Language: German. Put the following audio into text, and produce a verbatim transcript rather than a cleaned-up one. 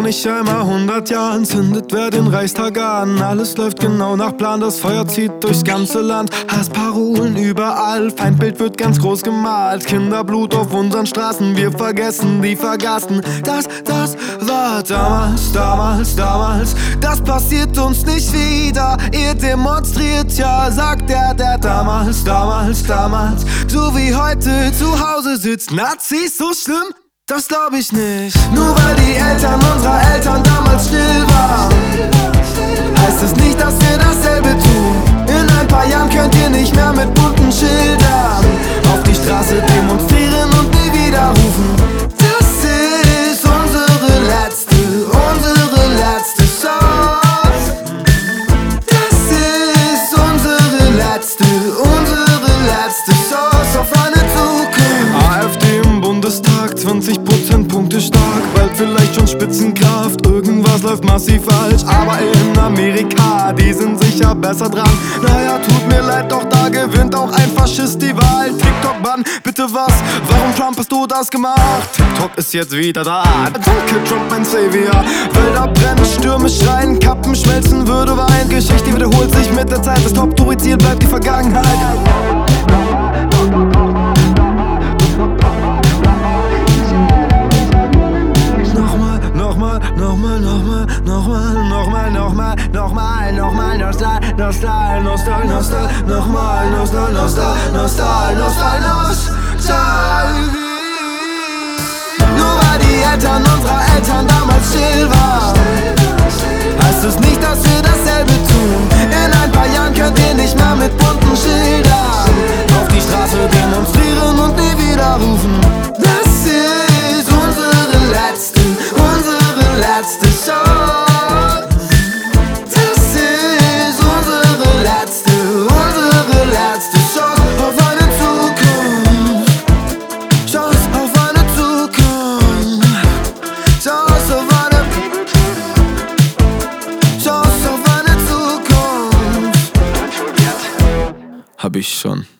nicht einmal hundert Jahren zündet wer den Reichstag an. Alles läuft genau nach Plan, das Feuer zieht durchs ganze Land. Hassparolen überall, Feindbild wird ganz groß gemalt. Kinderblut auf unseren Straßen, wir vergessen, die vergaßen. Das, das war damals, damals, damals. Das passiert uns nicht wieder. Ihr demonstriert ja, sagt der, der damals, damals, damals. So wie heute zu Hause sitzt. Nazis, so schlimm? Das glaub ich nicht. Nur weil die Eltern unserer Eltern damals still waren, heißt es nicht, dass wir dasselbe tun. In ein paar Jahren könnt ihr nicht mehr mit bunten Schildern auf die Straße demonstrieren und nie wieder rufen. Das ist unsere letzte, unsere letzte Chance. Das ist unsere letzte, unsere letzte Chance auf eine Zukunft. AfD im Bundestag, zwanzig Prozentpunkte stark, bald vielleicht schon Spitzenkraft. Irgendwas läuft massiv falsch, aber in Amerika, die sind sicher besser dran. Naja, tut mir leid, doch da gewinnt auch ein Faschist die Wahl. TikTok-Bann, bitte was? Warum Trump hast du das gemacht? TikTok ist jetzt wieder da. Danke Trump, mein Savior. Wälder brennen, Stürme schreien, Kappen schmelzen, Würde weinen. Geschichte wiederholt sich mit der Zeit, das Top-Touri-Ziel bleibt die Vergangenheit. Nochmal, nochmal, nochmal, nochmal, nochmal, nochmal, nochmal, nochmal, Nostal, Nostal, Nostal, Nostal, nochmal, Nostal, Nostal, Nostal, Nostal, Nostal. Nur weil die Eltern unserer Eltern damals still waren, heißt es nicht, dass wir dasselbe tun. In ein paar Jahren könnt ihr nicht mehr mit bunten Schildern auf die Straße demonstrieren und nie wieder rufen. Das ist unsere letzte, unsere letzte Chance. Das ist unsere letzte, unsere letzte Chance auf eine Zukunft. Chance auf eine Zukunft. Chance auf eine Chance auf eine Zukunft. Hab ich schon.